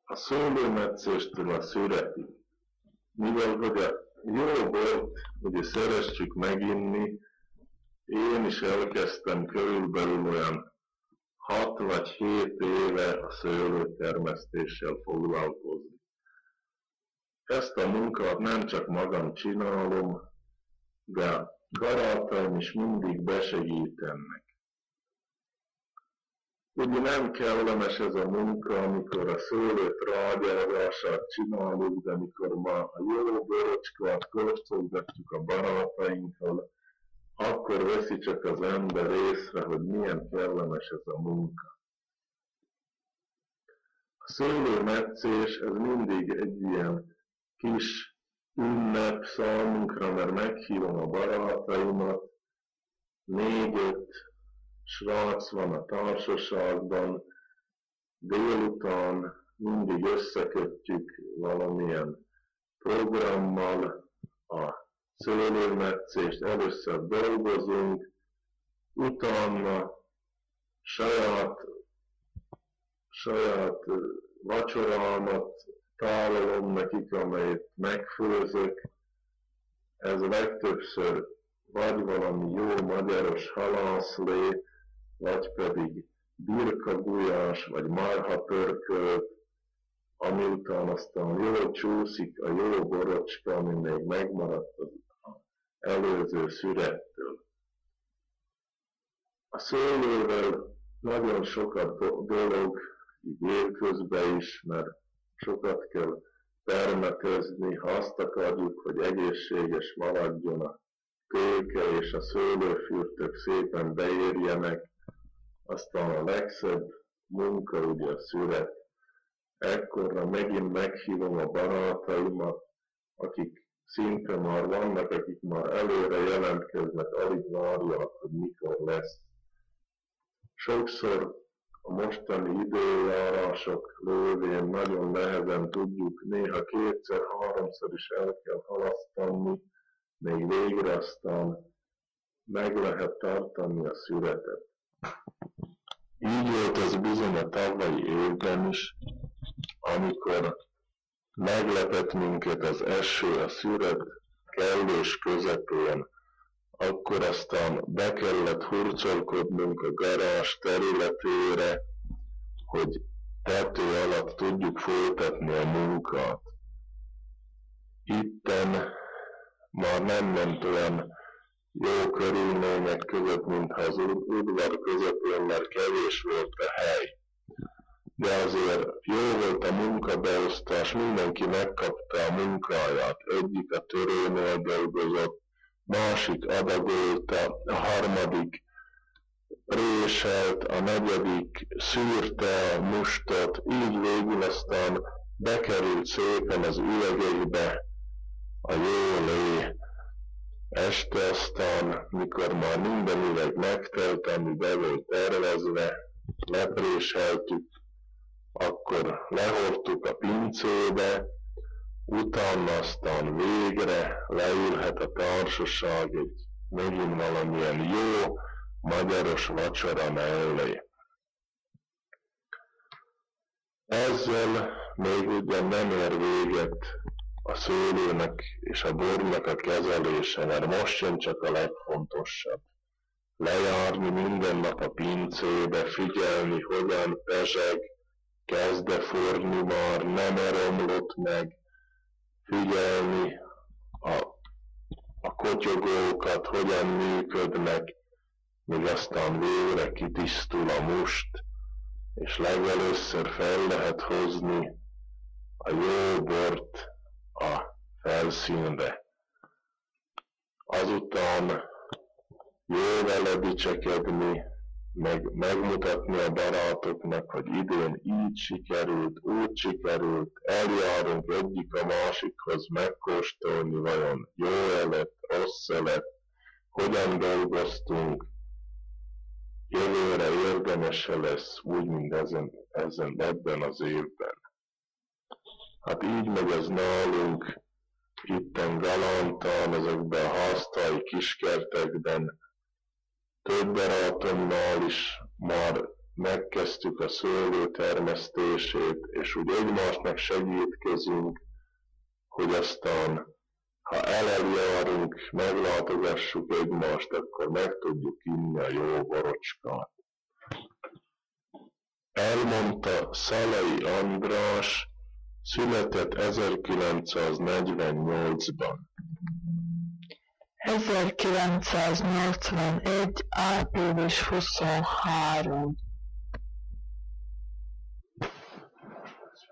a szőlőmetszéstől a szüretig. Mivel hogy a jó bort ugye szeressük meginni, én is elkezdtem körülbelül olyan 6 vagy 7 éve a szőlőtermesztéssel foglalkozni. Ezt a munkát nem csak magam csinálom, de a barátaim is mindig besegítenek. Ugye nem kellemes ez a munka, amikor a szőlőt rágyalását csináljuk, de amikor ma a jó borocskát kóstolgatjuk a barátainkkal, akkor veszi csak az ember észre, hogy milyen kellemes ez a munka. A szőlőmetszés ez mindig egy ilyen kis ünnep számunkra, mert meghívom a barátaimat, 4-5 srác van a társaságban, délután mindig összekötjük valamilyen programmal a szőlőmetszést, először dolgozunk, utána saját vacsorámat tálalom nekik, amelyet megfőzök. Ez legtöbbször vagy valami jó magyaros halászlé, vagy pedig birkagulyás, vagy marhapörkölt, ami után aztán jól csúszik a jó borocska, ami még megmaradt az előző szürettől. A szőlővel nagyon sokat dolog, így évközben is, mert sokat kell permetezni, ha azt akarjuk, hogy egészséges maradjon a tőke és a szőlőfürtök szépen beérjenek, aztán a legszebb munka ugye a szüret. Ekkorra megint meghívom a barátaimat, akik szinte már vannak, akik már előre jelentkeznek, alig várják, hogy mikor lesz. Sokszor a mostani időjárások lévén nagyon nehezen tudjuk, néha 2-3-szor is el kell halasztani, még végre aztán meg lehet tartani a szüretet. Így volt ez bizony a tavalyi évben is, amikor meglepett minket az eső a szüret kellős közepén, akkor aztán be kellett hurcolkodnunk a garázs területére, hogy tető alatt tudjuk folytatni a munkát. Itten már nem ment olyan jó körülmények között, mintha az udvar közepén, mert kevés volt a hely. De azért jó volt a munkabeosztás, mindenki megkapta a munkáját. Egyik a törőnél dolgozott, másik adagolta, a harmadik préselt, a negyedik szűrte a mustot, így végül aztán bekerült szépen az üvegekbe a jó lé. Este aztán, mikor már minden üveg megtelt, ami be volt tervezve, lepréseltük, akkor lehordtuk a pincébe, utána aztán végre leülhet a társaság egy megint valamilyen jó magyaros vacsora mellé. Ezzel még ugyan nem ér véget a szőlőnek és a bornak a kezelése, mert most jön csak a legfontosabb. Lejárni minden nap a pincébe, figyelni, hogyan pezseg, kezd-e forni már, nem romlott meg, figyelni a kotyogókat, hogyan működnek, míg aztán végre kitisztul a must, és legelőször fel lehet hozni a jó bort a felszínre. Azután jó vele dicsekedni, megmutatni a barátoknak, hogy idén így sikerült, úgy sikerült, eljárunk egyik a másikhoz megkóstolni, vajon jó lett, rossz lett, hogyan dolgoztunk, jövőre érdemese lesz, úgy, mint ebben az évben. Hát így megy ez nálunk, itten Galántán, ezekben a háztáji kiskertekben, több barátomnál is már megkezdtük a szőlő termesztését, és úgy egymásnak segítkezünk, hogy aztán, ha eljárunk, meglátogassuk egymást, akkor meg tudjuk inni a jó borocskát. Elmondta Szalai András, született 1948-ban. 1981. április 23.